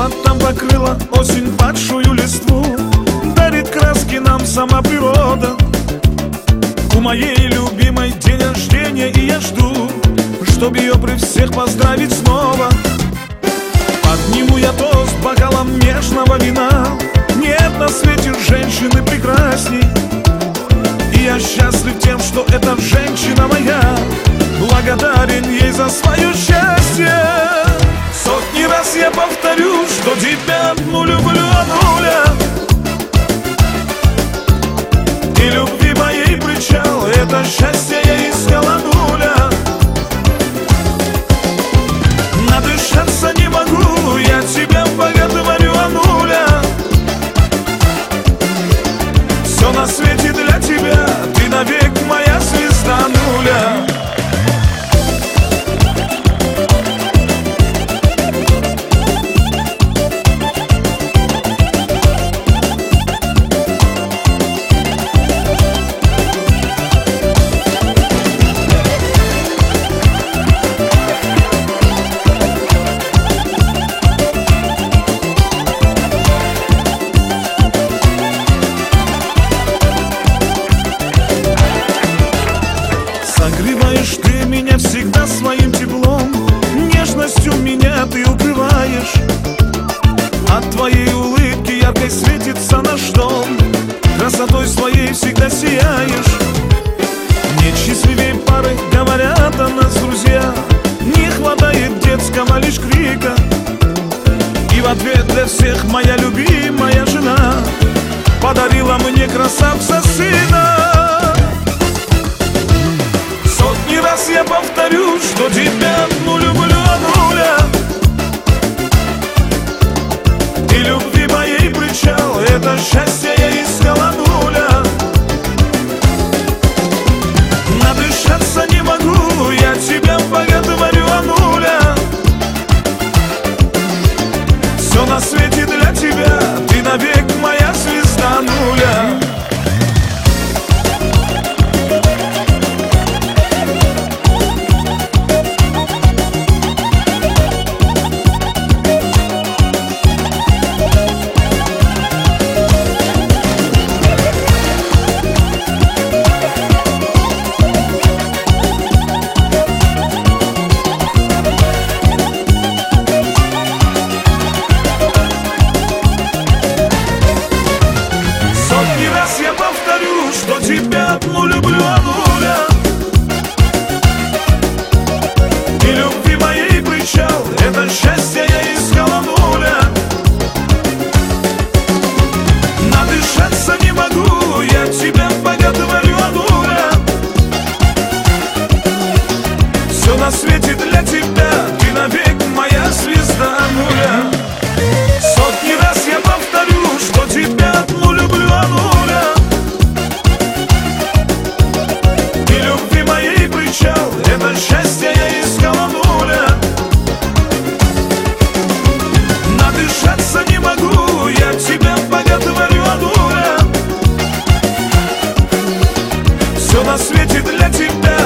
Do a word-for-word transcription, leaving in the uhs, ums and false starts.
Золотом покрыла осень падшую листву, дарит краски нам сама природа. У моей любимой день рождения, и я жду, чтоб ее при всех поздравить снова. Подниму я тост бокалом нежного вина. Нет на свете женщины прекрасней, и я счастлив тем, что эта женщина моя. Благодарен ей за свое счастье. Сотни раз я повторю, что тебя одну люблю от нуля. И любви моей причал, это счастье я искал от нуля. Надышаться не могу, я тебя боготворю от нуля. Все на свете для тебя, ты навек моя звезда нуля. Согреваешь ты меня всегда своим теплом, нежностью меня ты укрываешь. От твоей улыбки яркой светится наш дом, красотой своей всегда сияешь. Нет счастливей пары, говорят о нас друзья, не хватает детского лишь крика. И в ответ для всех моя любимая жена подарила мне красавца сына. Раз я повторю, что тебя одну люблю от нуля. И любви моей причал, это счастье я искал от нуля. Надышаться не могу, я тебя боготворю от нуля. Все на свете для тебя, ты навек моя звезда нуля. Я повторю, что тебя одну люблю от нуля. И любви моей причал, это счастье я искал от нуля. Надышаться не могу, я тебя боготворю от нуля. Все на свете для тебя, ты навек моя звезда нуля. Сотни раз я повторю, что тебя одну люблю от нуля. Это счастье я искал от нуля. Надышаться не могу, я тебя боготворю от нуля. Все на свете для тебя.